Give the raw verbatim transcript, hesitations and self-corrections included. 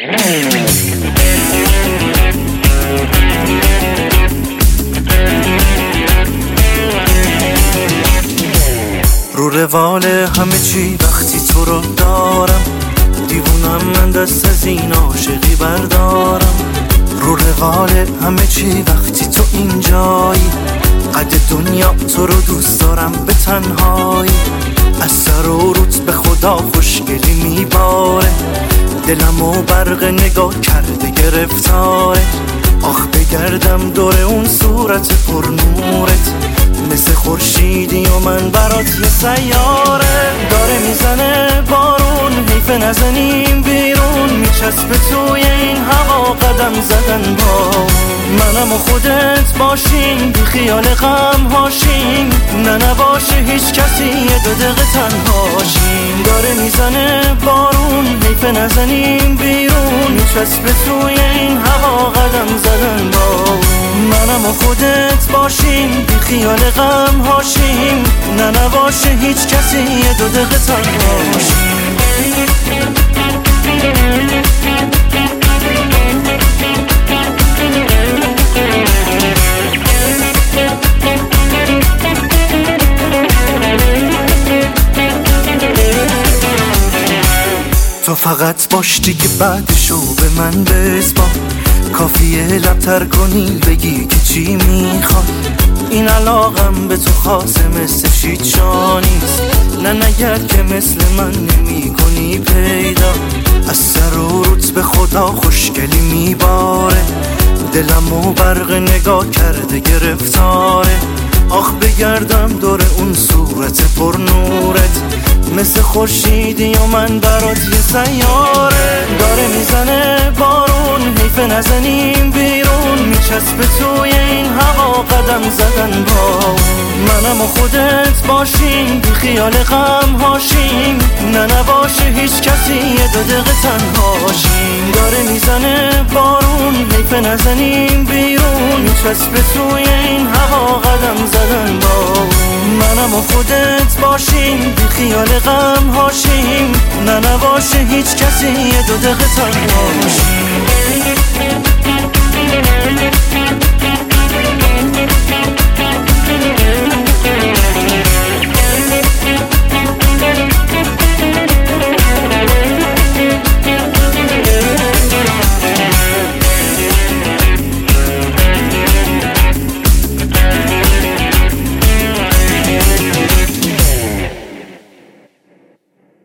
رو روال همه چی وقتی تو رو دارم، دیوونم من دست از این عاشقی بردارم. رو روال همه چی وقتی تو اینجایی، قد دنیا تو رو دوست دارم به تنهایی. از سر و روت به خدا خوشگلی میباره، دلم و برق نگاه کرده گرفتاره. آخ بگردم دور اون صورت پر نورت، مثل خورشیدی و من برات یه سیاره. داره میزنه بارون، حیف نزنیم بیرون، میچسبه توی این هوا قدم زدن با منم و خودت باشیم، بی خیال غم هاشیم، نه نباشه هیچ کسی یه دو دقیقه تنهاشیم. داره میزنه بارون، حیف نزنیم بیرون، میچسبه توی این هوا قدم زدن با منم و خودت باشیم، بی خیال غم هاشیم، نه نباشه هیچ کسی یه دو دقیقه تنهاشیم. تو فقط باش دیگه بعدشو به من بسپار، کافیه لبتر کنی بگی که چی میخوای. این علاقم به تو خاصه مثل شیطشا نیست، نه نگرد که مثل من نمی کنی پیدا. از سر و روت به خدا خوشگلی میباره، دلم و برق نگاه کرده گرفتاره. آخ بگردم دور اون صورت پر نورت، مثل خورشیدی و من برات یه سیاره. داره میزنه بارون، حیف نزنیم بیرون، میچسبه توی این هوا قدم زدن با منم و خودت باشیم، بی خیال غم هاشیم، نه نباشه هیچ کسی یه دو دقیقه تنهاشیم. داره میزنه بارون، حیف نزنیم بیرون، میچسبه توی این هوا قدم زدن با منم و خودت باشیم، بی خیال غم هاشیم، نه نباشه هیچ کسی یه دو دقیقه تنهاشیم.